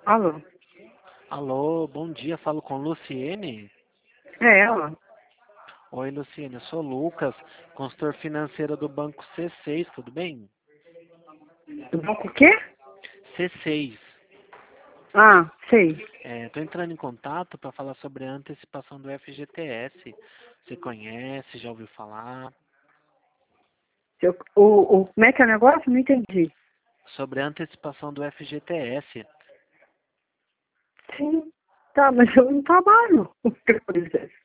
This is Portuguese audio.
Alô? Alô, bom dia, falo com Luciene. É ela? Oi, Luciene, eu sou Lucas, consultor financeiro do Banco C6, tudo bem? Do banco o quê? C6. Ah, sei. Estou entrando em contato para falar sobre a antecipação do FGTS. Você conhece, já ouviu falar? Como é que é o negócio? Não entendi. Sobre a antecipação do FGTS. Sim. Tá, mas eu não trabalho. Por exemplo.